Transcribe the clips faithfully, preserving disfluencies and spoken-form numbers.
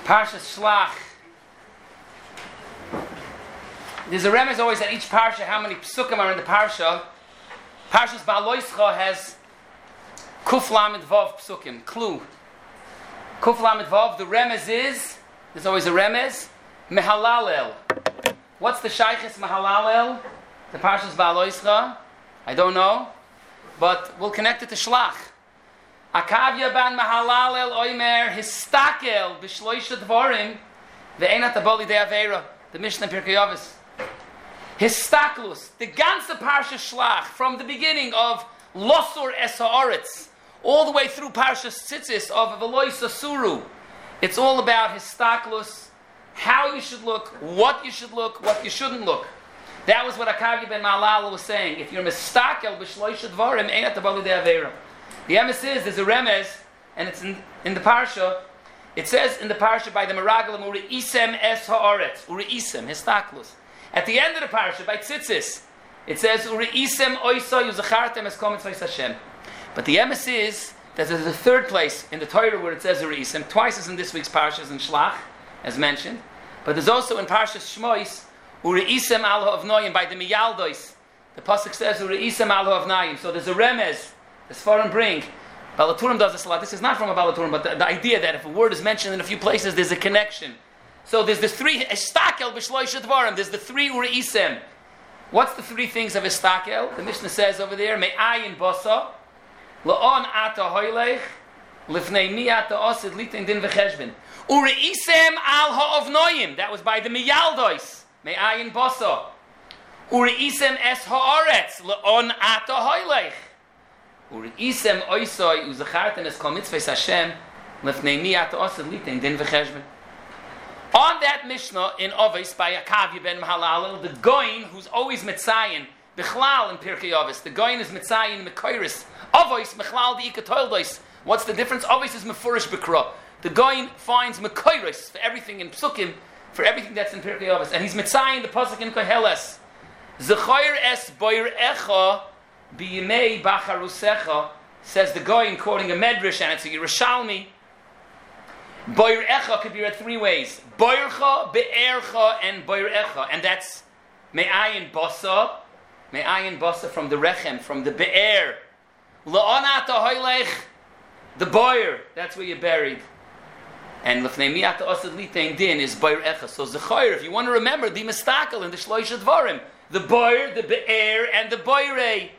Parshas Shlach. There's a remez always at each parsha how many psukim are in the parsha. Parshas Ba'aloischa has Kuf Lamed Vav psukim, clue. Kuf Lamed Vav, the remez is, there's always a remez, Mehalalel. What's the shaykhis Mehalalel? The Parshas Ba'aloischa? I don't know, but we'll connect it to Shlach. Akavya ban Mehalalel oimer histakel b'shloisha dvarim ve'enat aboli de avera. The Mishnah in Pirkei Avos. Histaklus, the ganze Parsha Shlach, from the beginning of Losur es ha'aretz, all the way through Parsha Tzitzis of Veloy Sasuru. It's all about histaklus, how you should look, what you should look, what you shouldn't look. That was what Akavya ben Mehalalel was saying. If you're mistakel b'shloisha dvarim, einat aboli de avera. The emes is, there's a remez, and it's in, in the parsha. It says in the parsha by the Meraglim, Uri isem es ha'aretz, Uri isem, histaklus. At the end of the parsha, by Tzitzis, it says Uri isem oisai uzachartem es kometz ois Hashem. But the emes is that there's a third place in the Torah where it says Uri isem, twice as in this week's parshas in Shlach, as mentioned. But there's also in Parshas Shmois, Uri isem al ha'avnoyim, by the Miyaldois. The pasuk says Uri isem al ha'avnoyim. So there's a remez. The Sfarim bring, Balaturim does this a lot. This is not from a Balaturim, but the, the idea that if a word is mentioned in a few places, there's a connection. So there's the three, Estakel b'shloisha dvarim, there's the three Uri isem. What's the three things of Estakel? The Mishnah says over there, Me'ayin basa, La'on ata hoylech, Lifnei mi ata osid litin din v'cheshbin. Uri isem al ha'ovnoyim, that was by the Miyaldois, Me'ayin basa. Uri isem es ha'aretz, La'on ata hoylech. Uri isem oisoi uzachartem es kol mitzvahs Hashem lefnei mi ata osed litin din v'cheshbon. On that Mishnah in Avos by Akavya ben Mehalalel, the Goyin who's always mitzayin bichlal in Pirkei Avos, the Goyin is mitzayin mekoiris. Avos mechlal di ikatoldos. What's the difference? Avos is mefurish b'kra. The Goyin finds mekoiris for everything in psukim, for everything that's in Pirkei Avos, and he's mitzayin the pasuk in Koheles. Zechoir es boir echa. B'yimei bacharusecha, says the Goyin quoting a medrash, and it's a Yerushalmi. Boir echa could be read three ways: boircha, be'ercha, and boir echa, and that's me'ayin basa, me'ayin basa from the rechem, from the be'er. La'onata hoylech, the boir, that's where you're buried. And lefnei mi'ata osad litein din is boir echa. So zechoir, if you want to remember, the mistakel in the shloisha dvarim, the boir, the be'er, and the boirei.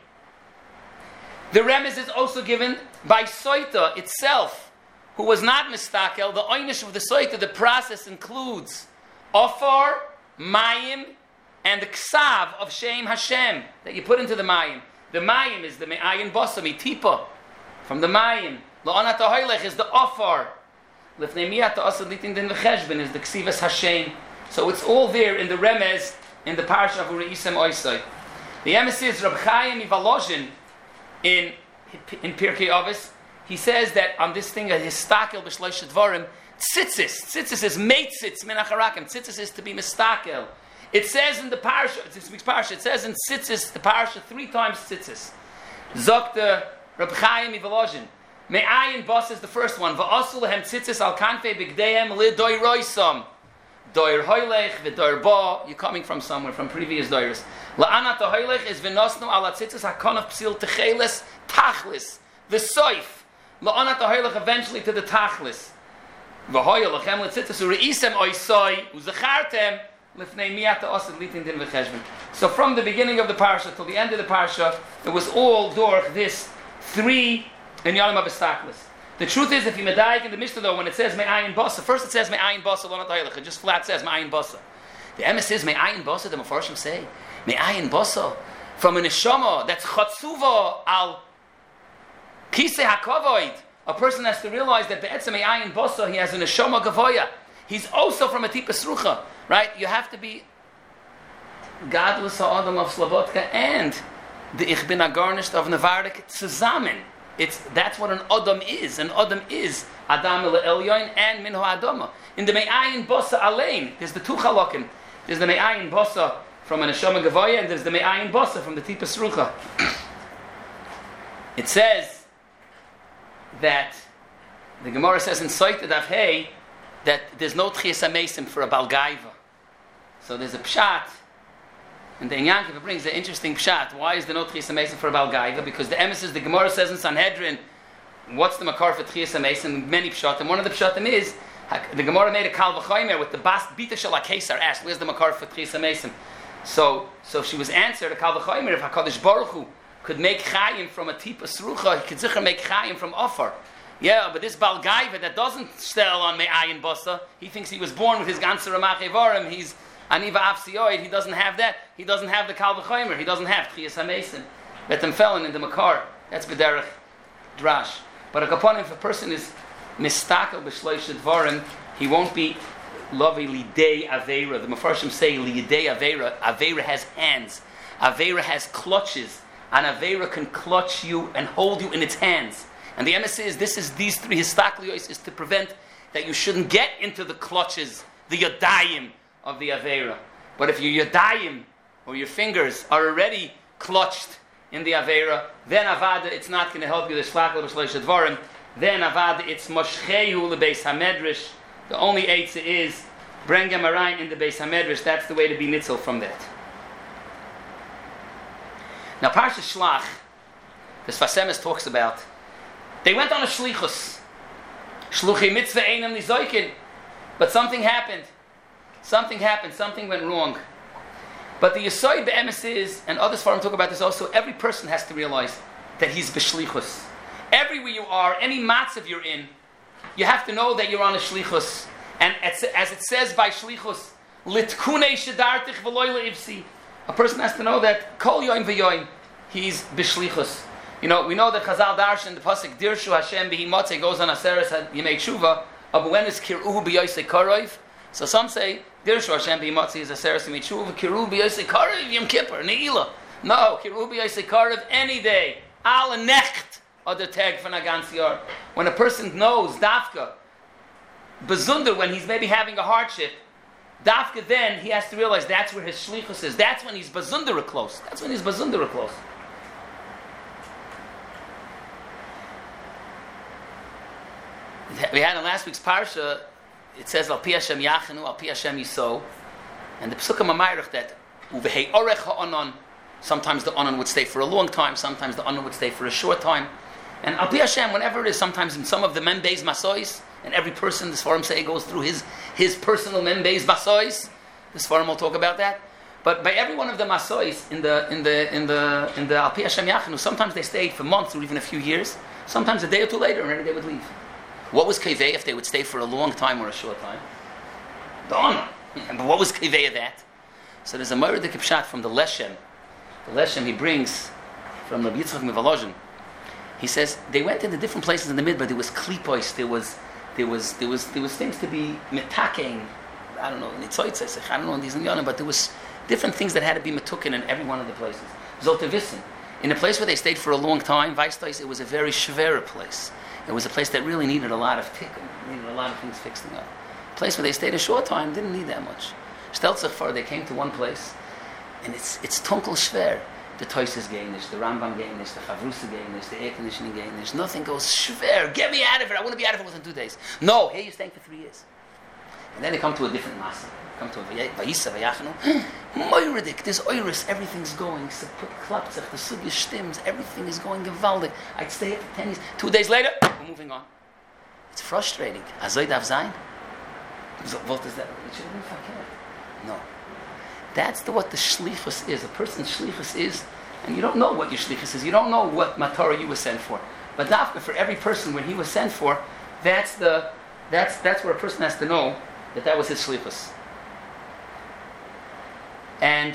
The remez is also given by Soita itself, who was not mistakel. The oynish of the Soita, the process includes ofar, mayim, and the ksav of Shem Hashem that you put into the mayim. The mayim is the me'ayin basa, mitipa, from the mayim. La'onat ha'hoylech is the ofar. Lifnei miyat ha'asad litin din v'cheshbon is the ksivas Hashem. So it's all there in the remez, in the parsha of Uri isem oisai. The emes is Reb Chaim Ivalozhin, In in Pirkei Avos, he says that on this thing, histakel b'shloisha dvarim, tzitzis, tzitzis is meitzitz min acharakim, tzitzis is to be mistakel. It says in the parsha, this week's parsha, it says in tzitzis, the parsha, three times tzitzis. Zok the Reb Chaim Ivalozhin. Me'ayin bas is the first one. Va'asul lehem tzitzis al kanfei b'gdeihem li'doi roisam. Doir hoylech v'doir ba. You're coming from somewhere, from previous doirs. La'anat hoylech is v'nosnu ala tzitzis hakonav psil techeles tachlis. V'soif. La'anat hoylech eventually to the tachlis. V'hoyel lechem l'tzitzis u're'isem oisoi u'zachartem lifnei miyata osad litin din v'cheshbon. So from the beginning of the parsha till the end of the parsha, it was all dorch this three in Yom HaBestaklis. The truth is, if you medayik in the Mishnah though, when it says me'ayin basa, first it says me'ayin basa lo natayilach. It just flat says me'ayin basa. The emes is me'ayin basa. The Mefarshim say me'ayin basa from a neshama that's chatzuva al kisei hakavoid. A person has to realize that be'etzem me'ayin basa he has a neshama gavoya. He's also from a tipas rucha, right? You have to be godless ha'adam of Slobodka and the ich bin agarnished of Navardik zusammen. It's, that's what an Adam is. An Adam is Adam el Elyon and Minho Adama. In the Me'ayin Bosa Alein, there's the two chalakim. There's the Me'ayin Bosa from an Neshama Gavoya, and there's the Me'ayin Bosa from the Tipas Rucha. It says that the Gemara says in Soita Daf Hey that there's no Tchias HaMesim for a Balgaiva. So there's a pshat, and the Yankiv brings an interesting pshat. Why is there no Tchias HaMesim for a Balgaiva? Because the emissaries, the Gemara says in Sanhedrin, what's the makar for Tchias HaMesim? Many pshatim. One of the pshatim is, the Gemara made a Kal V'chomer with the Bas Bita Shel HaKesar, asked, where's the makar for Tchias HaMesim? So, so she was answered, a Kal V'chomer, if HaKadosh Baruch Hu could make Chayim from a Tipa Srucha, he could sicher make Chayim from Ofar. Yeah, but this Balgaiva that doesn't sell on Me'ayin Basa, he thinks he was born with his Ganser Ramach Evarim, he's Aniva Afsioid, he doesn't have that, he doesn't have the Kal V'chomer, he doesn't have Tchias HaMesim. Bet them felon in the Makar, that's B'derech Drash. But a Kaponim, if a person is Mistakel B'shloish Dvarim, he won't be Lovi Lidei Aveira. The Mefarshim say Lidei Aveira, Aveira has hands, Aveira has clutches, and Aveira can clutch you and hold you in its hands. And the emissary is, this is, these three Histaklios is to prevent that you shouldn't get into the clutches, the Yadayim of the Aveira. But if your Yadayim, or your fingers, are already clutched in the Aveira, then Avada, it's not going to help you, the Shlakal B'Shleish Advarim, then Avada, it's Moshchehu L'Beis HaMedrash, the only Eitzah is, bring him around in the Beis HaMedrash, that's the way to be nitzel from that. Now Parsha Shlach, the Sfas Emes talks about, they went on a shlichus. Shluchei mitzvah einam nizoikin. But something happened. Something happened. Something went wrong. But the Yesod be'emes is, and others forum talk about this also, every person has to realize that he's b'shlichus. Everywhere you are, any matzav you're in, you have to know that you're on a shlichus. And as it says by shlichus, litkunei shedartich v'loy le'ivsi. A person has to know that kol yoim v'yoim, he's b'shlichus. You know, we know that Chazal Darshan, the pasuk Dirshu Hashem B'Himotze goes on Aseres Yemei Tshuva, but when is Kiruhu B'Yosei Karoiv? So some say Dirshu Hashem B'Himotze is Aseres Yemei Tshuva, Kiruhu B'Yosei Karoiv Yom Kippur Neila. No, Kiruhu B'Yosei Karoiv any day. Al Necht other tag for Nagansiar. When a person knows Dafka, Bezunder, when he's maybe having a hardship, Dafka, then he has to realize that's where his shlichus is. That's when he's Bezundera close. That's when he's Bezundera close. We had in last week's parsha, it says Al Pi Hashem Yachenu, Al Pi Hashem Yisou, and the Pesukim Amayrach that Uvehei Orech HaOnon, sometimes the Onon would stay for a long time, sometimes the Onon would stay for a short time, and Al Pi Hashem, whenever it is, sometimes in some of the Membeis Masois, and every person, this forum say, goes through his his personal Membeis Masois. This forum will talk about that. But by every one of the Masois in the in the in the in the Al Pi Hashem Yachenu, sometimes they stayed for months or even a few years. Sometimes a day or two later, and then they would leave. What was Kivei if they would stay for a long time or a short time? The honor. But what was Kivei of that? So there's a Moira de Kipshat from the Leshem. The Leshem he brings from Rabbi Yitzchak Mivolozhin. He says they went into different places in the Midbar. There was klipos. There was there was there was there was things to be metaking. I don't know nitzoytzes. I don't know these inyanim, but there was different things that had to be metukin in every one of the places. Zoltevissen. In a place where they stayed for a long time, Weistais, it was a very shvera place. It was a place that really needed a lot of tikkun, needed a lot of things fixing up. A place where they stayed a short time didn't need that much. Steltzach far, they came to one place, and it's it's tunkel shver. The Toyses Gainish, the Rambam Gainish, the Chavrusa Gainish, the air conditioning Gainish. Nothing goes shver. Get me out of it. I want to be out of it within two days. No, here you're staying for three years. And then they come to a different masa. Come to a Vayisa Vayachanu. Moiridik, there's oiris, everything's going. Klapzach, the sugya stims, everything is going gewaldig. I'd stay here for ten years. Two days later, we're moving on. It's frustrating. Azoy dav zayin. What is that? It should have been fakir. No. That's the, what the shlichus is. A person's shlichus is, and you don't know what your shlichus is. You don't know what matara you were sent for. But dafka, for every person when he was sent for, that's the that's that's where a person has to know that that was his shlichus. And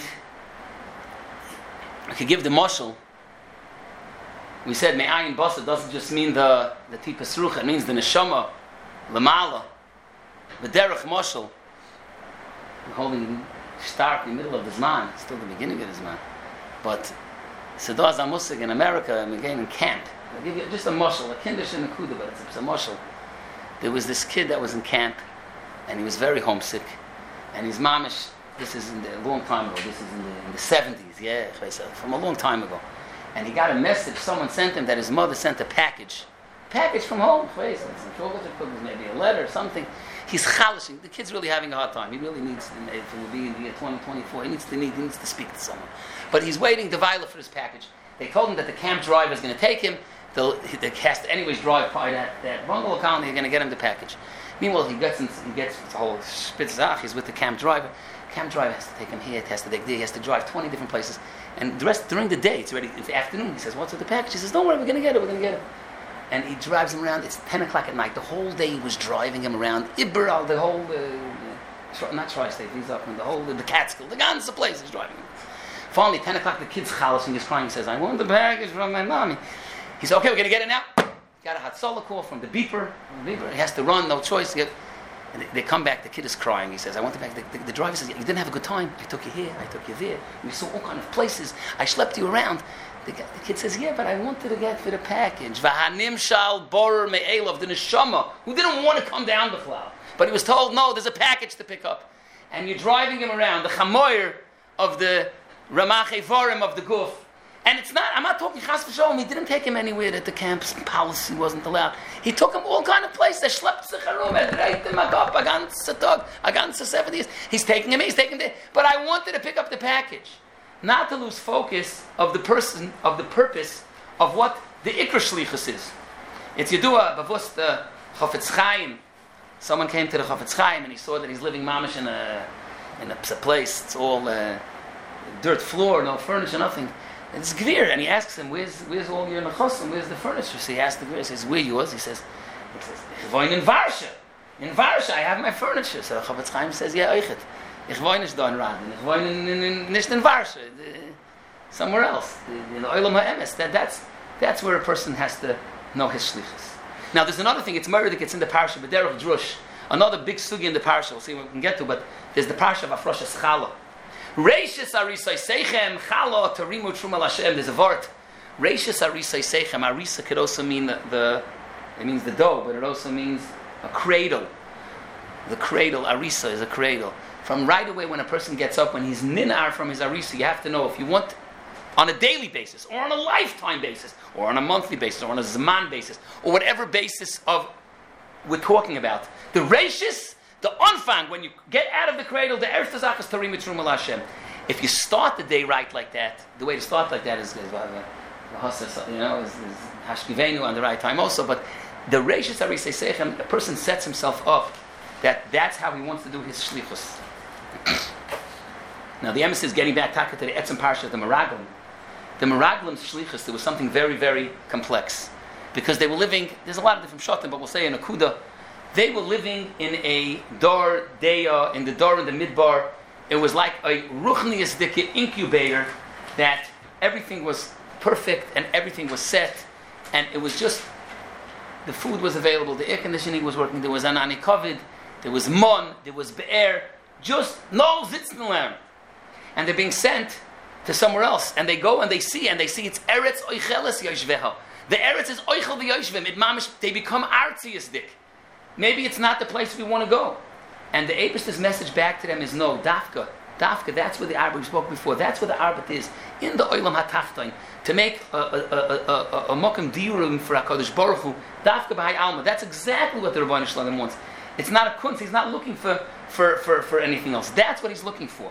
I could give the mashal. We said me'ayin basa doesn't just mean the the tipas rucha. It means the neshama, lamala, the derech mashal. Holding stark in the middle of the zman, still the beginning of the zman. But Sedaz Amusig in America, and again in camp. I'll give you just a mashal, a kindish and a kuda, but it's, it's a mashal. There was this kid that was in camp, and he was very homesick, and his mamish. This is in the, a long time ago. This is in the, in the seventies, yeah, from a long time ago. And he got a message. Someone sent him that his mother sent a package, package from home. Maybe a letter, something. He's chalishing. The kid's really having a hard time. He really needs, if it will be in the year twenty twenty-four, he needs to need, he needs to speak to someone. But he's waiting the Weiler for his package. They told him that the camp driver is going to take him. They'll, they has to anyways drive by that, that bungalow colony. They're going to get him the package. Meanwhile, he gets in, he gets the whole spitzach. He's with the camp driver. Camp driver has to take him here. He has to take there. He has to drive twenty different places. And the rest during the day, it's already it's afternoon. He says, "What's with the package?" He says, "Don't worry, we're going to get it. We're going to get it." And he drives him around. It's ten o'clock at night. The whole day he was driving him around Iberal, the whole uh, not tri-state. He's up in the whole the Catskill, the ganze place. He's driving him. Finally, ten o'clock, the kid's chalas and he's crying. He says, "I want the package from my mommy." He said, "Okay, we're going to get it now." Got a Hatzalah call from the beeper. The beeper. He has to run, no choice. He get, and they, they come back. The kid is crying. He says, "I want the package." The, the, the driver says, "You didn't have a good time. I took you here. I took you there. We saw all kind of places. I schlepped you around." The, the kid says, "Yeah, but I wanted to get for the package." V'hanim shal borer me'elav, the neshama, who didn't want to come down the cloud. But he was told, "No, there's a package to pick up." And you're driving him around, the chamoyer of the Ramach Evarim of the Guf. And it's not, I'm not talking chas v'sholom, he didn't take him anywhere that the camp's policy wasn't allowed. He took him all kind of places. Schlepped sich herum, er dreit him up, a ganze Tag, a ganze seven years. He's taking him, he's taking him there. But I wanted to pick up the package. Not to lose focus of the person, of the purpose of what the Ikra Shlichus is. It's Yedua, bavus the Chofetz Chaim. Someone came to the Chofetz Chaim and he saw that he's living mamish in a, in a place, it's all uh, dirt floor, no furniture, nothing. And it's Gvir, and he asks him, where's, where's all your nechosim, where's the furniture? So he asks the Gvir, he says, where yours? He says, he says, ich wohne in Varsha. In Varsha, I have my furniture. So Chofetz Chaim says, yeah, eichet. Ich wohne nicht da in Radin. Ich wohne in, in, in, nicht in Varsha. Somewhere else. In the Olam HaEmes. That, that's, that's where a person has to know his shlichus. Now there's another thing, it's Murray that gets in the parasha, B'derech Drush. Another big sugi in the parasha, we'll see what we can get to, but there's the parasha of Afroshas Chala. Reishis arisai seichem chala tarimu truma l'Hashem. There's a vart. Reishis arisai seichem. Arisa could also mean the, the, it means the dough, but it also means a cradle. The cradle, arisa is a cradle. From right away when a person gets up, when he's ninar from his arisa, you have to know if you want, on a daily basis, or on a lifetime basis, or on a monthly basis, or on a zaman basis, or whatever basis of we're talking about. The reishis, the anfang, when you get out of the cradle, the erste zach is tarim mitzrum al Hashem. If you start the day right like that, the way to start like that is, is uh, you know, is, is hashkivenu on the right time also. But the reishis arisei seichem, a person sets himself up that that's how he wants to do his shlichus. Now the emes is getting back taka to the etzem parsha, the Meraglim. The Meraglim's shlichus, there was something very, very complex because they were living. There's a lot of different shatim, but we'll say in a kuda. They were living in a Dor Deya, in the Dor in the Midbar. It was like a Ruchnius Dike incubator that everything was perfect and everything was set. And it was just, the food was available, the air conditioning was working, there was Anani Kovid, there was Mon, there was Be'er, just no Zitznelem. And they're being sent to somewhere else. And they go and they see, and they see it's Eretz Oicheles Yoshveha. The Eretz is Oichel V'Yoshvem. It mamish, they become Artzius Dik. Maybe it's not the place we want to go. And the Eibishter's message back to them is no, Dafka. Dafka, that's where the Arbit, we spoke before, that's where the Arbit is. In the Olam HaTachton, to make a, a, a, a, a Mokum Diurim for HaKadosh Baruch Hu, Dafka B'hai Alma. That's exactly what the Rebbeinu Shalom wants. It's not a kunz, he's not looking for, for, for, for anything else. That's what he's looking for.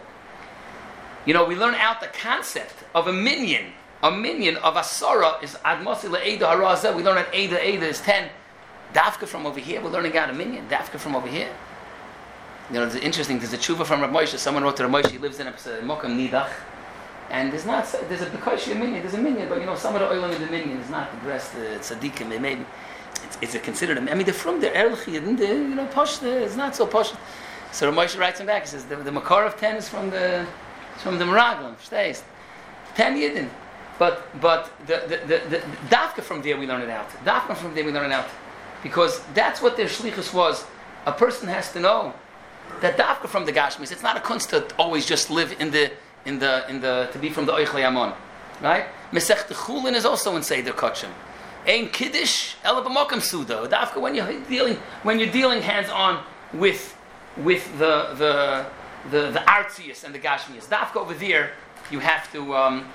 You know, we learn out the concept of a minion. A minion of Asara is Admosi Le'eda Harazeh. We learn that Eda, Eda is ten. Dafka from over here, we're learning out a minion. Dafka from over here. You know, it's interesting, there's a tshuva from Rav Moshe. Someone wrote to Rav Moshe, he lives in a Mokum Nidach. And there's not, there's a Bekoshi a minion, there's a minion, but you know, some of the oil in the minion is not the rest, the tzaddikim, maybe. It's, it's a considered, I mean, they're from the Erlich, and the, you know, posh, it's not so posh. So Rav Moshe writes him back, he says, the, the Makar of ten is from the, from the Meraglim, stays. ten Yidden. But, but the, the, the, the, Dafka from there we learn it out. Dafka from there we learn it out. Because that's what their shlichus was. A person has to know that dafka from the Gashmis. It's not a kunst to always just live in the in the in the to be from the Oichle Amon, right? Mesech Chulin is also in Seder Kotchim. Ein Kiddush ela b'mokum suda. Dafka when you're dealing when you're dealing hands on with with the the the the artzius and the Gashmis. Dafka over there, you have to um,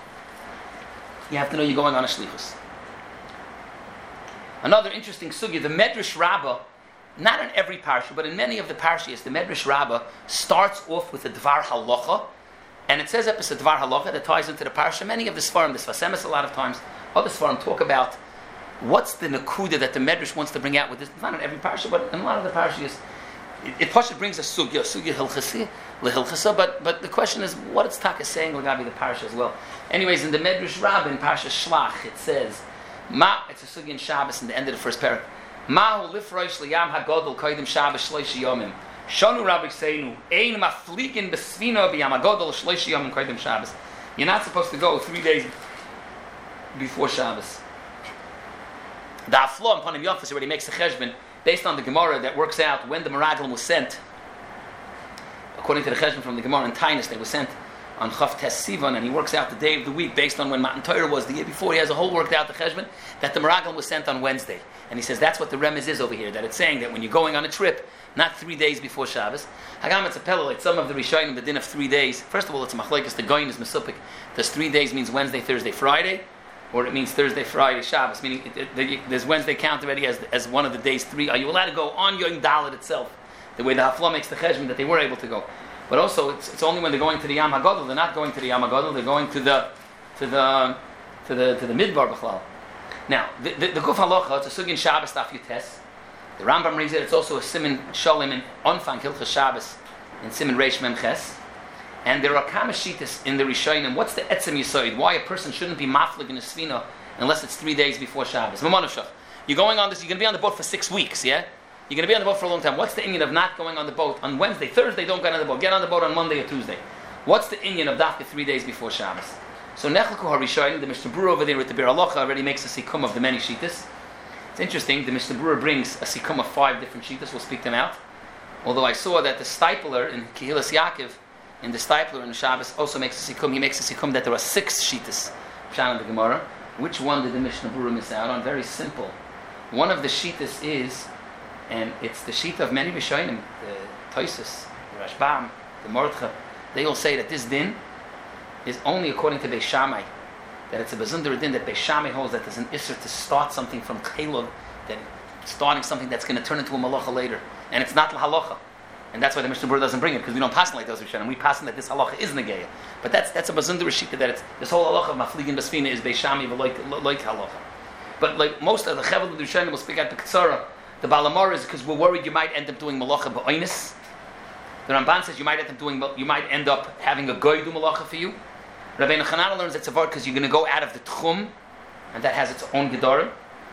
you have to know you're going on a shlichus. Another interesting sugi, the Medrash Rabbah not in every parsha, but in many of the parshas, the Medrash Rabbah starts off with a Dvar Halacha, and it says episode Dvar Halacha that ties into the parsha. Many of the Sfarim, the Sfas Emes a lot of times, other Sfarim talk about what's the Nakuda that the Medrash wants to bring out with this. Not in every parsha, but in a lot of the parshas, it, it Pasha brings a sugya, sugya hilchasi, lehilchasa, but but the question is, what is Taka saying Lagabi the parsha as well? Anyways, in the Medrash Rabbah, in Parsha Shlach, it says, Ma, it's a sugya in Shabbos in the end of the first parak. Mahu lifroish liyam hagodol koidim Shabbos shloish yomim. Shonu Rabbi Seinu, ein mafligin besvina b'yam hagodol shloish yomim koidim Shabbos. You're not supposed to go three days before Shabbos. The Aflo and Panim Yofis already makes the cheshbon based on the Gemara that works out when the Meraglim was sent. According to the cheshbon from the Gemara in Tainus, they were sent on Chav Tes Sivan, and he works out the day of the week based on when Matan Torah was the year before. He has a whole worked out the cheshbon that the Meraglim was sent on Wednesday. And he says that's what the remez is over here, that it's saying that when you're going on a trip, not three days before Shabbos. Hagam it's a pelel, like some of the Rishonim, the din of three days. First of all, it's a machlekes, the goyin is mesupik. Does three days means Wednesday, Thursday, Friday? Or it means Thursday, Friday, Shabbos? Meaning, it, it, the, there's Wednesday count already as, as one of the days three. Are you allowed to go on Yom Dalet itself? The way the Hafla makes the cheshbon that they were able to go. But also, it's, it's only when they're going to the Yam HaGadol. They're not going to the Yam HaGadol. They're going to the to the to the to the Midbar B'chlal. Now, the the, the Guf Halacha, it's a sugin Shabbos Daf Yutes. The Rambam brings it. It's also a simin Shalom in Onfang Hilchas Shabbos in simin Reish Mem Ches. And there are kamashitas in the Rishonim. What's the etzem yisoid? Why a person shouldn't be maflig in a svina unless it's three days before Shabbos? You're going on this. You're going to be on the boat for six weeks. Yeah. You're going to be on the boat for a long time. What's the inyan of not going on the boat on Wednesday, Thursday? Don't get on the boat. Get on the boat on Monday or Tuesday. What's the inyan of dafka three days before Shabbos? So Nechelku HaRishonim, the Mishnah Berurah over there with the Bir Halacha already makes a sikum of the many shitas. It's interesting. The Mishnah Berurah brings a sikum of five different shitas. We'll speak them out. Although I saw that the Stipler in Kehilas Yaakov, in the Stipler in the Shabbos, also makes a sikum. He makes a sikum that there are six shitas. Pshan in the Gemara. Which one did the Mishnah Berurah miss out on? Very simple. One of the shitas is, and it's the sheet of many Rishonim, the Toisus, the Rashbam, the Mordcha, they all say that this din is only according to Beis Shammai, that it's a bezundar din that Beis Shammai holds that there's an isser to start something from Kalov, that starting something that's going to turn into a malacha later, and it's not la halacha, and that's why the Mishnah Berurah doesn't bring it, because we don't pass it like those Rishonim. We pass it that this halacha is negeya, but that's that's a bezundar sheet that it's this whole halacha of mafligin basfina is Beis Shammai like like halacha, but like most of the Chevel of the Rishonim will speak out the Ketzara. The Balamar is because we're worried you might end up doing malacha ba'onis. The Ramban says you might end up doing, you might end up having a goy do malacha for you. Rabbeinu Chananah learns it's a word because you're going to go out of the tchum, and that has its own gedarim.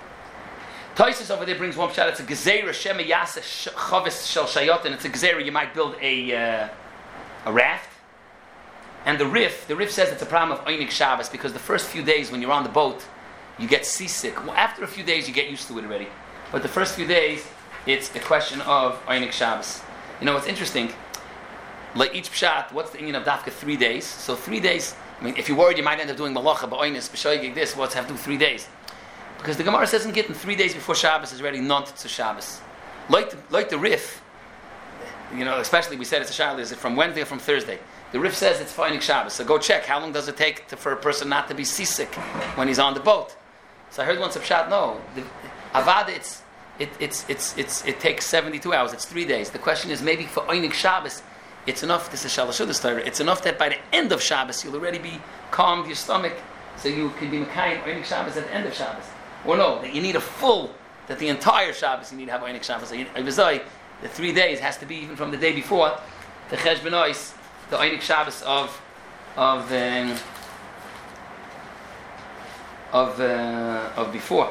Taisus over there brings one shot. It's a gezeira shema yasa chavis shel shayot, and it's a gezeira you might build a uh, a raft. And the Rif, the Rif says it's a problem of Einik Shabbos because the first few days when you're on the boat, you get seasick. Well, after a few days you get used to it already. But the first few days, it's a question of Einik Shabbos. You know what's interesting? Like each pshat, what's the inyan of dafka three days? So three days. I mean, if you're worried, you might end up doing malacha, ba'onis, b'shoygig this. What's have to do three days? Because the Gemara says in Gittin, three days before Shabbos is already not to Shabbos. Like the, like the Rif, you know, especially we said it's a Shabbos. Is it from Wednesday or from Thursday? The Rif says it's Einik Shabbos. So go check. How long does it take to, for a person not to be seasick when he's on the boat? So I heard once a pshat. No. The, Avada, it's it it's it's it's it takes seventy-two hours. It's three days. The question is maybe for Einik Shabbos, it's enough. This is Shalashudas Torah. It's enough that by the end of Shabbos you'll already be calmed your stomach, so you can be Mekayim Einik Shabbos at the end of Shabbos. Or no, that you need a full, that the entire Shabbos you need to have Einik Shabbos. So you, the three days has to be even from the day before the Cheshbon Ois, the Einik Shabbos of of um, of uh, of before.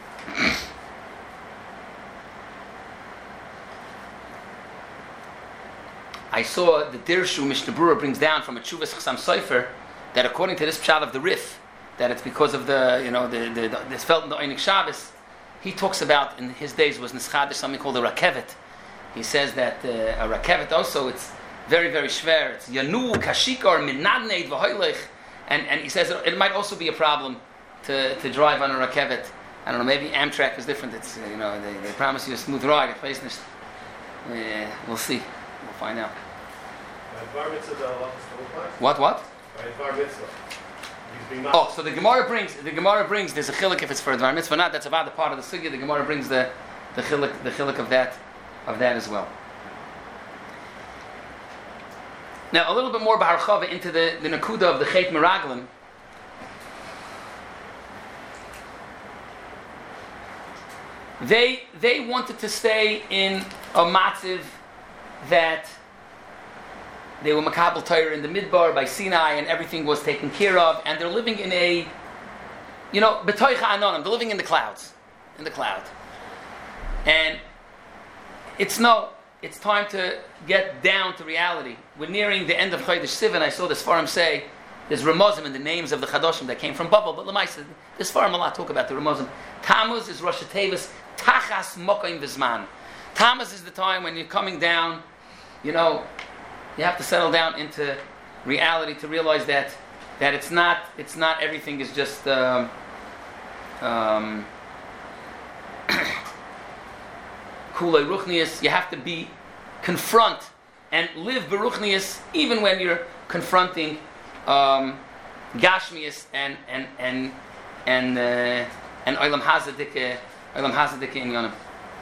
I saw the Dirshu Mishnah Berurah brings down from a Tshuvas Chassam Sofer that according to this pshat of the Rif, that it's because of the, you know, the, the, the this felt in the Einik Shabbos. He talks about in his days was Nischadish something called a Rakevet. He says that uh, a Rakevet also it's very very schwer. It's Yanu Kashikar Minadneid V'Hoylech, and and he says it, it might also be a problem to to drive on a Rakevet. I don't know, maybe Amtrak is different. It's uh, you know they, they promise you a smooth ride. At place, uh, we'll see. We'll find out. What what? Oh, so the Gemara brings the Gemara brings there's a chiluk if it's for a Dvar Mitzvah, not that's about the part of the sugya. The Gemara brings the the chiluk the chiluk of that of that as well. Now, a little bit more b'harchava into the, the nakuda of the Chet Meraglim. They they wanted to stay in a matziv that they were makabel Torah in the Midbar by Sinai, and everything was taken care of, and they're living in a, you know, b'toicha anonim. They're living in the clouds, in the cloud, and it's no. It's time to get down to reality. We're nearing the end of Chodesh Sivan. I saw this Sfarim say there's Ramazim in the names of the Chadoshim that came from Babel, but Lamaisa, this Sfarim a lot talk about the Ramazim. Tammuz is Rosh Hashanah, Tachas Mokaim Vizman. Tammuz is the time when you're coming down, you know, you have to settle down into reality to realize that that it's not it's not everything is just um, um, Kulei Ruchnius. You have to be confront and live Beruchnius even when you're confronting um, Gashmius and and and and uh, and Olam Hazadik Olam Hazadik in Yonim.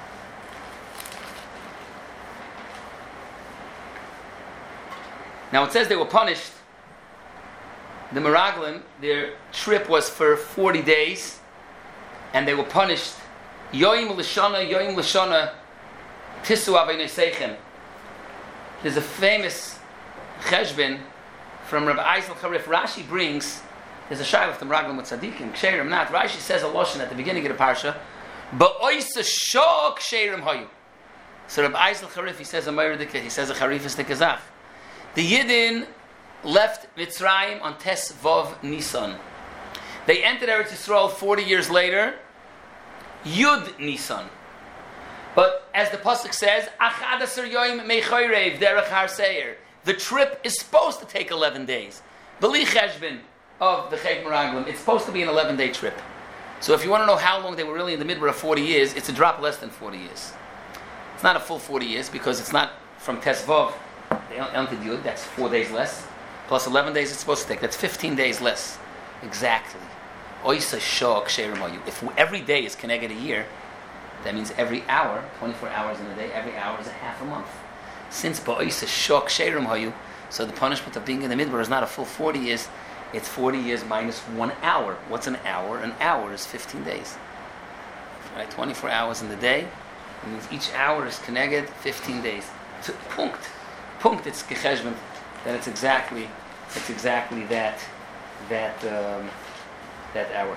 Now it says they were punished. The Meraglim, their trip was for forty days, and they were punished. Yoim l'shana, Yoim l'shana, tisu aveinei seichem. There's a famous cheshbon from Rabbi Eisel Charif. Rashi brings, there's a shayla of the Meraglim with tzaddikim, ksherim not. Rashi says a lashon at the beginning of the parsha, ba'oisa shok ksherim hayu. So Rabbi Eisel Charif, he says a meiradika, he says a charifis dekazach. The Yidden left Mitzrayim on Tes Vav Nisan. They entered Eretz Yisrael forty years later, Yud Nisan. But as the pasuk says, Achad Asar Yoim Meichorev Derech Har Seir. The trip is supposed to take eleven days. B'li Cheshbon of the Chet Meraglim, it's supposed to be an eleven-day trip. So if you want to know how long they were really in the midbar of forty years, it's a drop less than forty years. It's not a full forty years because it's not from Tes Vav. They entered Yud, that's four days less. Plus eleven days it's supposed to take. That's fifteen days less. Exactly. Oisa shok sherim. If every day is connected a year, that means every hour, twenty-four hours in a day, every hour is a half a month. Since ba'oisa shok sherim hayu, so the punishment of being in the midbar is not a full forty years, it's forty years minus one hour. What's an hour? An hour is fifteen days. Right? twenty-four hours in the day, it means each hour is connected fifteen days. To punkt. Punkt, it's gecheshbon, that it's exactly, it's exactly that, that, um, that hour.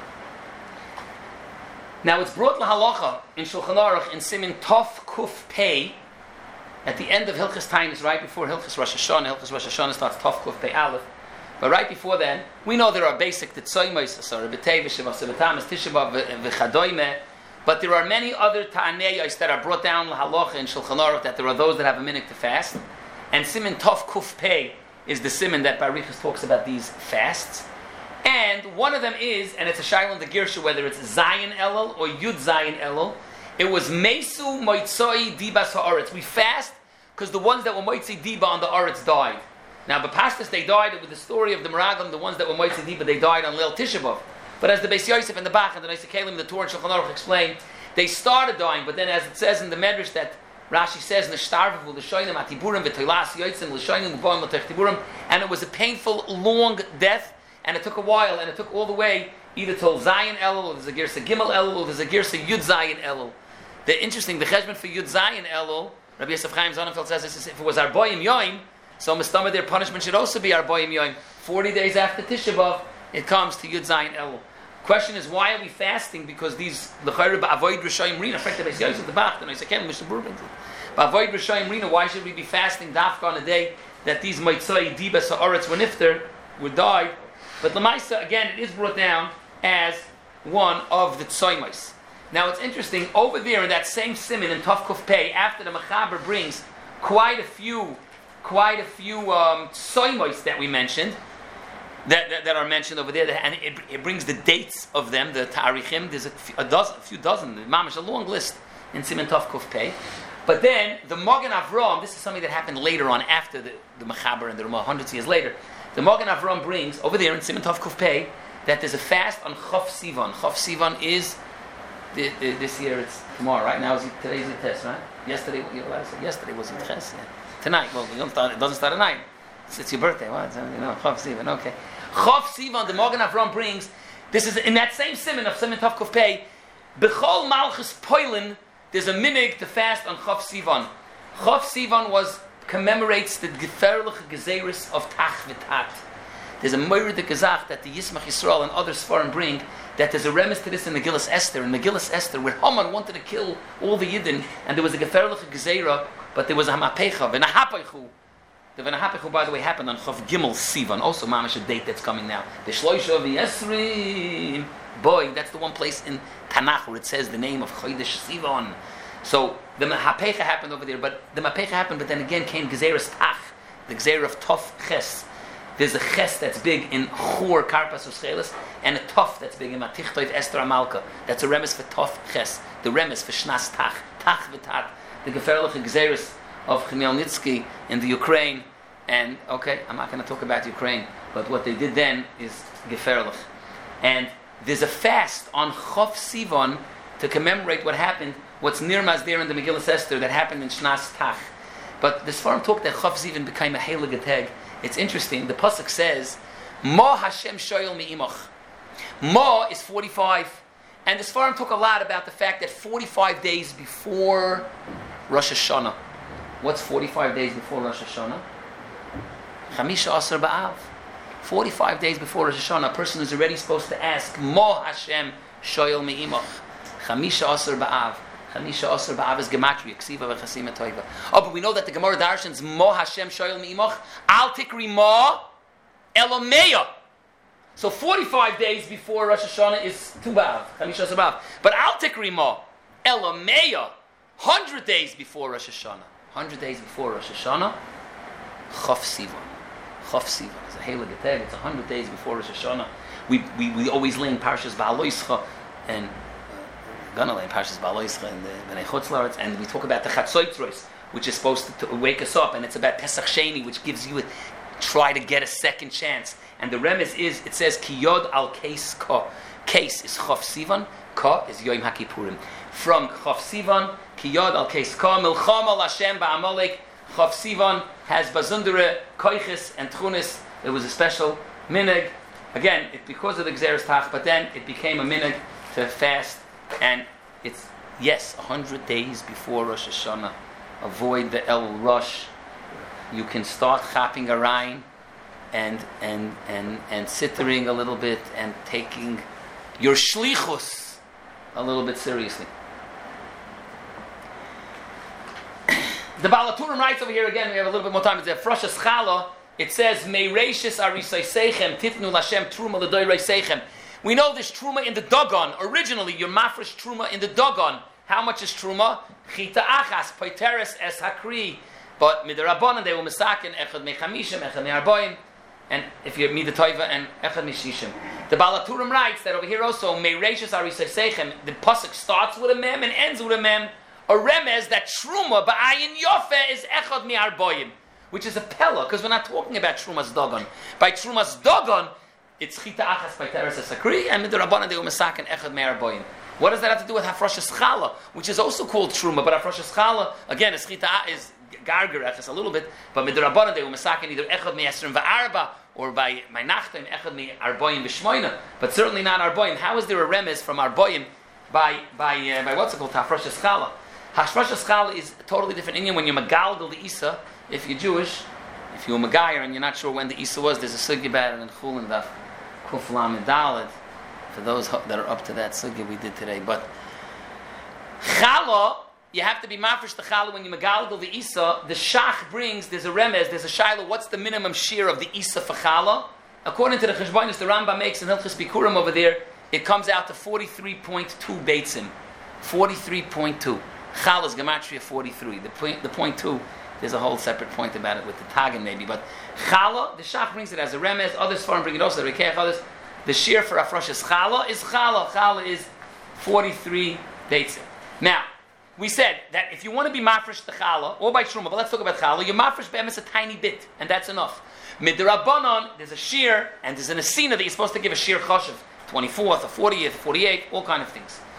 Now it's brought lahalacha in Shulchan Aruch in Simin Tov Kuf Pei, at the end of Hilchas Tainis, right before Hilchas Rosh Hashanah. Hilchas Rosh Hashanah starts Tov Kuf Pei Aleph, but right before then, we know there are basic Tzoymos, Asar B'Tei V'Shavas V'Tamas Tisha B'Av V'Chadoyme, but there are many other ta'aneyos that are brought down lahalacha in Shulchan Aruch, that there are those that have a minute to fast. And Siman Tov Kuf Pei is the siman that Barichas talks about these fasts. And one of them is, and it's a shayla in the Girsha, whether it's Zayin Elul or Yud Zayin Elul, it was Mesu Moitzoi Dibas Ha'aretz. We fast because the ones that were Moitzoi Diba on the Aretz died. Now, B'Pashtas, they died with the story of the Meraglim, the ones that were Moitzoi Diba, they died on Leil Tisha B'Av. But as the Beis Yosef and the Bach and the Noisei Kelim, the Torah and Shulchan Aruch explain, they started dying, but then as it says in the Medrash that Rashi says, "Neshtarvu l'shoynim atiburim v'toilas yotzim l'shoynim u'boim l'techtiburim," and it was a painful, long death, and it took a while, and it took all the way either till Zayin Elul, or there's a Girsa Gimel Elul, or there's a Girsa Yud Zayin Elul. The interesting, the cheshbon for Yud Zayin Elul, Rabbi Yosef Chaim Sonnenfeld says, this is, if it was Arboim Yoim, so Mistama, their punishment should also be Arboim Yoim. Forty days after Tisha B'Av, it comes to Yud Zayin Elul. Question is, why are we fasting? Because these l'chayre ba'avoid rishayim rina, in fact, the Beis Yosef the Bach, the Noisei Kelim, Mishnah Berurah, ba'avoid rishayim rina. Why should we be fasting dafka on a day that these moitzai dibas ha'aretz were nifter, were died? But l'maisa, again, it is brought down as one of the tzoymos. Now it's interesting, over there in that same siman in Tov Kuf Pei, after the Mechaber brings quite a few, quite a few um, tzoymos that we mentioned. That, that, that are mentioned over there, and it, it brings the dates of them, the tarichim. There's a few, a dozen, a few dozen, the mamish, a long list in Siman Tov Kuf Pei. But then the Magen Avram, this is something that happened later on, after the, the Mechaber and the Ramah, hundreds of years later. The Magen Avram brings over there in Siman Tov Kuf Pei that there's a fast on Chof Sivan. Chof Sivan is the, the, this year it's tomorrow, right? Now is today's the test, right? Yesterday, you know, yesterday was the test. Yeah. Tonight, well, we don't start, it doesn't start tonight. It's, it's your birthday. What? You know, Chav Sivan. Okay. Chav Sivan. The Magen Avram brings. This is in that same siman of Siman Tav Kuf Pei. Bechol Malchus Poilin. There's a minig to fast on Chav Sivan. Chav Sivan was commemorates the Geferlich Gezeris of Tach V'Tat. There's a Moirid Gezach that the Yismach Yisrael and others foreign bring, that there's a remiss to this in Megillas Esther. In Megillas Esther, where Haman wanted to kill all the Yidden, and there was a Geferlich Gezerah, but there was a Hamapecha, V'Nahapechu. The V'Nahapechu, by the way, happened on Chav Gimel Sivan, also mamish a date that's coming now. The Shloisha V'Yesrim. Boy, that's the one place in Tanakh where it says the name of Chodesh Sivan. So the Mahapecha happened over there, but the Mahapecha happened, but then again came Gezeras Tach, the Gezerah of Tov Ches. There's a Ches that's big in Chur Karpas Uschelis, and a Tov that's big in Matichtoit Esther Amalka. That's a remes for Tov Ches, the remes for Shnas Tach, Tach V'Tat, the Geferliche Gezeras of Chmielnitsky in the Ukraine. And okay, I'm not going to talk about Ukraine, but what they did then is Geferlich. And there's a fast on Chav Sivan to commemorate what happened, what's nirmaz there in the Megillah Esther that happened in Shnas Tach. But this Sfarim talk that Chav Sivan became a heilige tag. It's interesting. The pasuk says, "Ma Hashem shoyel mi'imach." Ma is forty-five, and the Sfarim talk a lot about the fact that forty-five days before Rosh Hashanah. What's forty-five days before Rosh Hashanah? Chamisha Asar Ba'av. forty-five days before Rosh Hashanah, a person is already supposed to ask, "Ma Hashem shoyel mi'imach." Chamisha Asar Ba'av. Chamisha Asar Ba'av is gematria, ksiva v'chasim etoiva. Oh, but we know that the Gemara darshans Mo Hashem shoyel mi'imach al tikri ma elomeya. So forty-five days before Rosh Hashanah is Tu Ba'av, Chamisha Asar Ba'av. But al tikri ma elomeya, hundred days before Rosh Hashanah, hundred days before Rosh Hashanah, Chav Sivan. Chav Sivan is a heilige tag. It's a hundred days before Rosh Hashanah. We we we always lay in Parshas Ba'aloischa and. Gonna learn Parshas Ba'aloischa and the Bnei Chutz La'aretz, and we talk about the Chatzoitros, which is supposed to, to wake us up, and it's about Pesach Sheni, which gives you a, try to get a second chance. And the remes is, it says Ki Yod al Keis Ka. Keis is Chav Sivan, Ka is Yom HaKippurim. From Chav Sivan, Ki Yod al Keis Ka, Milcham al Hashem Ba'amalek. Chav Sivan has Bazundere, Koiches, and Tchunis. It was a special minig. Again, it, because of the Gzeres Tach, but then it became a minig to fast. And it's, yes, one hundred days before Rosh Hashanah. Avoid the El Rosh. You can start chapping a rain and and and and sittering a little bit and taking your shlichus a little bit seriously. The Baal HaTurim writes over here again, we have a little bit more time, it's a Froshes Chala. It says, Meireshis arisaysechem tifnu lashem truma l'doyreisechem. We know there's truma in the Dagon. Originally, you're mafresh truma in the Dagon. How much is truma? Chita achas, poiteres es hakri. But midarabanan, they will misakin echad mechamishim, echad me'arboim, and if you're midatoiva and echad meshishim. The Baal HaTurim writes that over here also, meireshis arisaysechem, the pasuk starts with a mem and ends with a mem. A remez that truma ba'ayin yofe is echad me'arboim, which is a pella, because we're not talking about trumas Dagon. By trumas Dagon, it's chita achas by teres esakri, and midrabanan they umasaken echad me'arboim. What does that have to do with hafroshes chala, which is also called truma? But hafroshes chala again is chita is garger echas a little bit, but midrabanan they umasaken either echad me'esrim va'arba or by my nachtem echad me'arboim b'shmoina, but certainly not arboim. How is there a remez from arboim by by uh, by what's it called hafroshes chala? Hafroshes chala is a totally different Indian when you're magalgal the isa. If you're Jewish, if you're Magayer and you're not sure when the isa was, there's a sugi about it in Chul and Daf. Kuflam and Dalet, for those that are up to that sugya we did today. But chala, you have to be mafresh the chala when you megalgal the isa. The shach brings, there's a remez, there's a shiloh. What's the minimum shear of the isa for chala? According to the cheshbonis the Rambam makes in Hilchos Bikurim over there, it comes out to forty-three point two beitzim. forty-three point two. Chala's gematria forty-three. The point, the point two. There's a whole separate point about it with the Tagin maybe, but Chala, the Shach brings it as a remez, others farm bring it also, the Rekeach, others. The shear for Afrosh Chala is Chala. Chala is forty-three beitzim. Now, we said that if you want to be mafresh the Chala, or by Truma, but let's talk about Chala, you're mafresh be'emes a tiny bit, and that's enough. Midrabanon, there's a shear, and there's an asina that you're supposed to give a shear choshev, twenty-fourth, or fortieth, forty-eighth, all kind of things.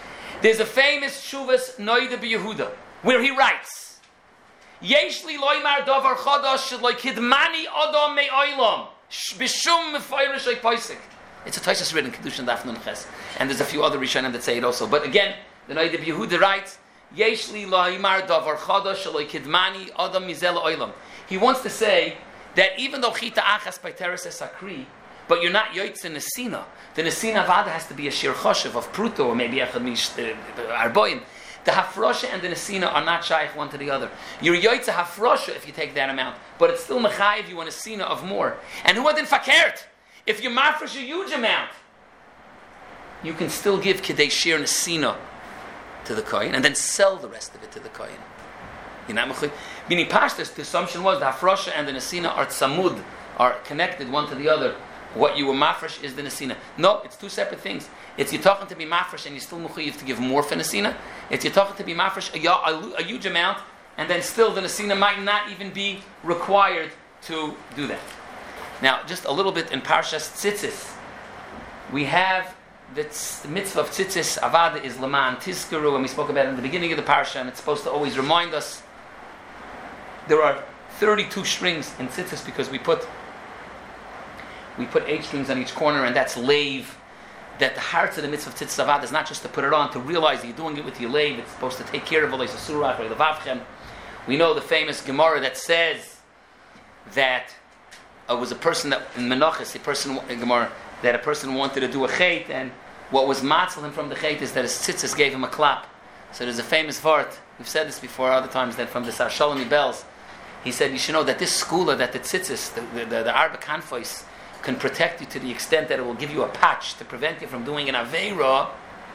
There's a famous Shuvas Noida B'Yehuda, where he writes, Yesh li loymar davar chadash shelo kidmani adam me'olam b'shum mefayrish poisik. It's a Taisus written Kedushin Daf Nun Ches, and there's a few other Rishonim that say it also. But again, the Noida B'Yehuda writes, Yesh li loymar davar chadash shelo kidmani adam mizel olam. He wants to say that even though chita achas by teres esakri, but you're not yoytz in nesina. The nesina vada has to be a shir choshev of pruto, or maybe echad mish arboim. The hafrosha and the nesina are not shaykh one to the other. You're yoytz a hafrosha if you take that amount, but it's still mechayiv you a nesina of more. And who adin fakert? If you mafresh a huge amount, you can still give kidei shir nesina to the kohen and then sell the rest of it to the kohen. You're not mechayiv. Meaning pashtas, the assumption was the hafrosha and the nesina are tzamud, are connected one to the other. What you were mafresh is the nesina. No, it's two separate things. It's you're talking to be mafresh and you're still mechuyev to give more for nesina. It's you're talking to be mafresh a, a, a huge amount and then still the nesina might not even be required to do that. Now, just a little bit in Parshas Tzitzis, we have the, the mitzvah of Tzitzis, Avada is Laman Tizkaru, and we spoke about it in the beginning of the Parsha, and it's supposed to always remind us. There are thirty-two strings in Tzitzis because we put We put eight strings on each corner, and that's lave. That the heart of the mitzvah of Tzitzis Avad is not just to put it on, to realize that you're doing it with your lave. It's supposed to take care of Olay Sasurach or Levavchem. We know the famous Gemara that says that it was a person that, in Menachos, a person, a Gemara, that a person wanted to do a chait, and what was matzal him from the chait is that his tzitzis gave him a clap. So there's a famous vart, we've said this before other times, that from the Sar Shalom Bells, he said, you should know that this skula, that the tzitzis, the, the, the, the Arba Kanfois, can protect you to the extent that it will give you a patch to prevent you from doing an Aveira.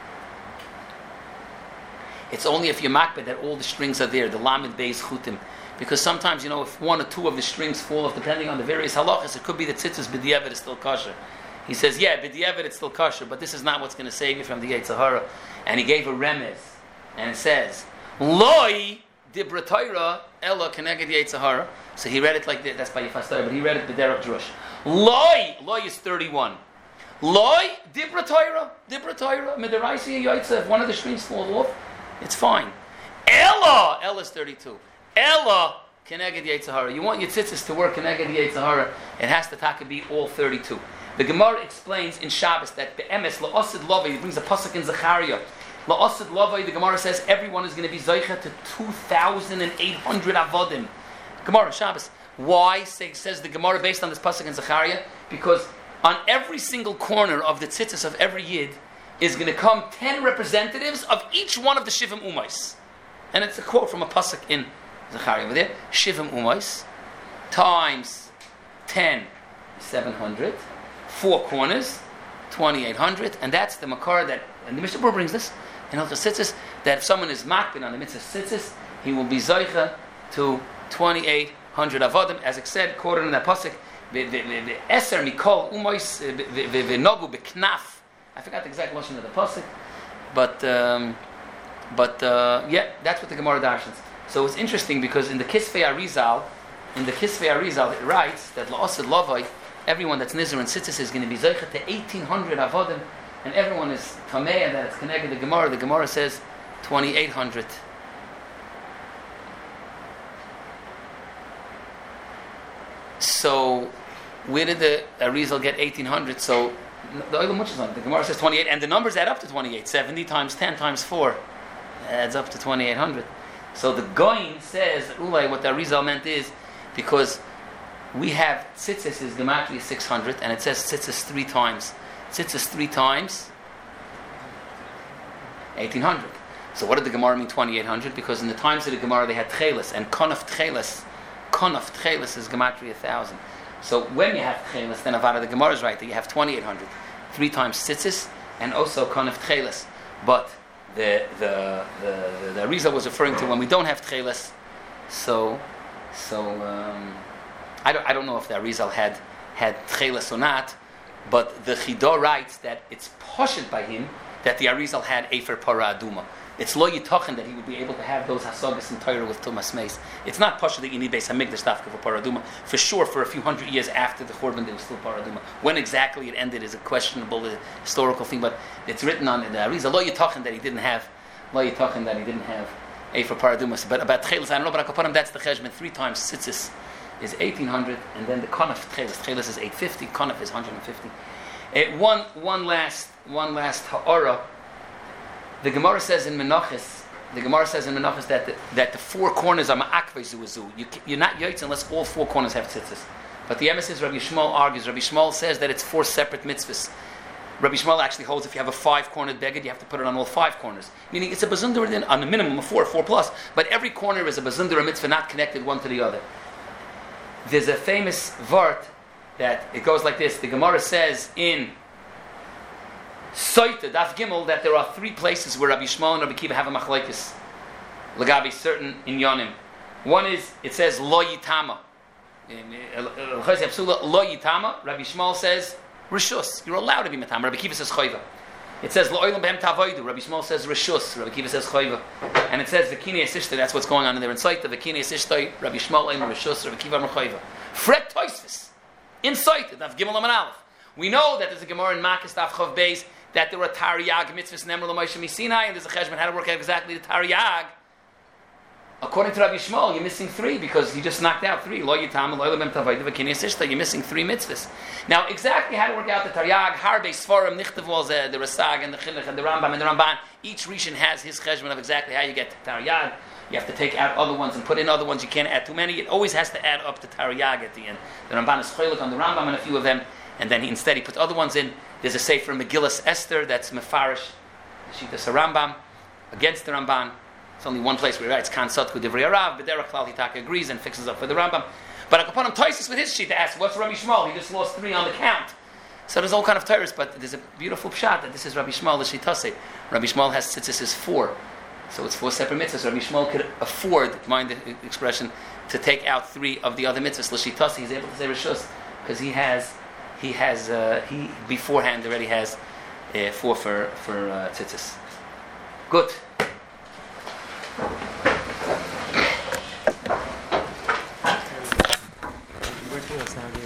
It's only if you're makbid that all the strings are there, the Lamed Beis Chutim. Because sometimes, you know, if one or two of the strings fall off, depending on the various halachas, it could be that tzitzis b'diavad is still kosher. He says, yeah, b'diavad it's still kosher, but this is not what's going to save you from the Yetzer Hara. And he gave a remez, and it says, Loi dibra Torah ella keneged Yetzer Hara. So he read it like this, that's by Yifas Torah, but he read it b'derech drush. Loi, Loi is thirty-one. Loi dibra Torah, dibra Torah, midaraisi yoytza. If one of the strings falls off, it's fine. Ella, Ella is thirty-two. Ella keneged Yetzer Hara. You want your tzitzis to work keneged Yetzer Hara, it has to taka be all thirty-two. The Gemara explains in Shabbos that the emes la'osid lovei, he brings a pasuk in Zechariah. La'osid lovei, the Gemara says everyone is going to be zoicha to two thousand eight hundred avodim. Gemara Shabbos. Why says the Gemara based on this pasuk in Zechariah? Because on every single corner of the tzitzis of every yid is going to come ten representatives of each one of the shivim umais. And it's a quote from a pasuk in Zechariah over there. Shivim umais times ten, seven hundred. Four corners, twenty-eight hundred. And that's the makar that, and the Mishnah Berurah brings this in Hilchos Tzitzis, that if someone is makbid on the mitzvah Tzitzis, he will be zoicha to twenty-eight hundred avodim, as it said, quoted in that pasuk, Eser mikol umois v'nogu b'knaf. I forgot the exact lashon of the pasuk, but um, but uh, yeah, that's what the Gemara darshans. So it's interesting because in the Kisvei Arizal, in the Kisvei Arizal, it writes that la'osid lavai, everyone that's nizar and tzitzis is going to be zeicha to eighteen hundred avodim, and everyone is tamei that it's connected to the Gemara. The Gemara says twenty-eight hundred. So, where did the Arizal get eighteen hundred? So, the Olam Much is on it. The Gemara says twenty-eight, and the numbers add up to twenty-eight. seventy times ten times four adds up to twenty-eight hundred. So, the Goin says, Ulay, what the Arizal meant is, because we have tzitzis is gematria six hundred, and it says tzitzis three times. Tzitzis three times, eighteen hundred. So, what did the Gemara mean twenty-eight hundred? Because in the times of the Gemara they had tchelis, and konaf tchelis, konaf tchelis is gematria one thousand. So when you have tchelis, then Avada, the Gemara is right that you have twenty-eight hundred. Three times tzitzis, and also konaf tchelis. But the the the, the Arizal was referring to when we don't have tchelis. So so um, I don't I don't know if the Arizal had had tchelis or not, but the Chidah writes that it's poshut by him that the Arizal had Efer Para Aduma. It's lo yitochen that he would be able to have those hasagas in Torah with Tumas Meis. It's not poshut that you need Beis Hamikdash dafka for Para Aduma. For sure, for a few hundred years after the Churban, there was still Para Aduma. When exactly it ended is a questionable uh, historical thing, but it's written on the Arizal lo yitochen that he didn't have Lo yitachin that he didn't have a for paradumas. But about tchelis, I don't know, but I could put him. That's the cheshbon. Three times tzitzis is eighteen hundred, and then the konaf tchelis. Tchelis is eight fifty. Konaf is one hundred fifty. Uh, one, one last, one last ha'ara. The Gemara says in Menachos. The Gemara says in Menachos that the, that the four corners are ma'akvei zuazu. You, you're not yotz unless all four corners have tzitzis. But the emes is Rabbi Shmuel argues. Rabbi Shmuel says that it's four separate mitzvahs. Rabbi Shmuel actually holds if you have a five-cornered beged, you have to put it on all five corners. Meaning it's a bazundura on a minimum of four, four plus. But every corner is a bazundura mitzvah, not connected one to the other. There's a famous vart that it goes like this. The Gemara says in Soita, Daf Gimel, that there are three places where Rabbi Shmuel and Rabbi Kiva have a machlokes. Lagabi certain inyanim. One is, it says lo yitama. Lo yitama. Rabbi Shmuel says rishus. You're allowed to be matam. Rabbi Kiva says choiva. It says lo olam behem tavoidu. Rabbi Shmuel says rishus. Rabbi Kiva says choiva. And it says v'kinei esishta. That's what's going on in there in Soita. V'kinei esishta. Rabbi Shmuel olam rishus. Rabbi Kiva choiva. Fret toisvis. In Soita. Daf Gimel Amar Aleph. We know that there's a Gemara in Makkas Daf Chav Beis that there were Taryag mitzvahs Nemar L'Moshe Misinai, and there's a cheshbon how to work out exactly the Taryag. According to Rabbi Shmuel, you're missing three because you just knocked out three. Lo yitam, lo yilem tavayda, v'kinei sishta. You're missing three mitzvahs. Now, exactly how to work out the Taryag, Harbe Sforim, Nichtavol, the Rasag, and the Chinuch, and the Rambam, and the Ramban. Each Rishon has his cheshbon of exactly how you get to Taryag. You have to take out other ones and put in other ones. You can't add too many. It always has to add up to Taryag at the end. The Ramban is choylek on the Rambam and a few of them, and then he, instead he puts other ones in. There's a sefer Megillas Esther that's Mefarish, Shittas Rambam, against the Ramban. It's only one place where he writes Kan Sotku Divrei Arav, but Derech Klal Hitaka agrees and fixes up for the Rambam. But Akaponim Toisus with his sheet asks, what's Rabbi Shmuel? He just lost three on the count. So there's all kind of Torahs, but there's a beautiful pshat that this is Rabbi Shmuel the Shitase. Rabbi Shmuel has tzitzis is four. So it's four separate mitzvahs. Rabbi Shmuel could afford, mind the expression, to take out three of the other mitzvahs. L'shitase, he's able to say Rishus, because he has He has uh, he beforehand already has uh, four for for uh, tzitzis. Good.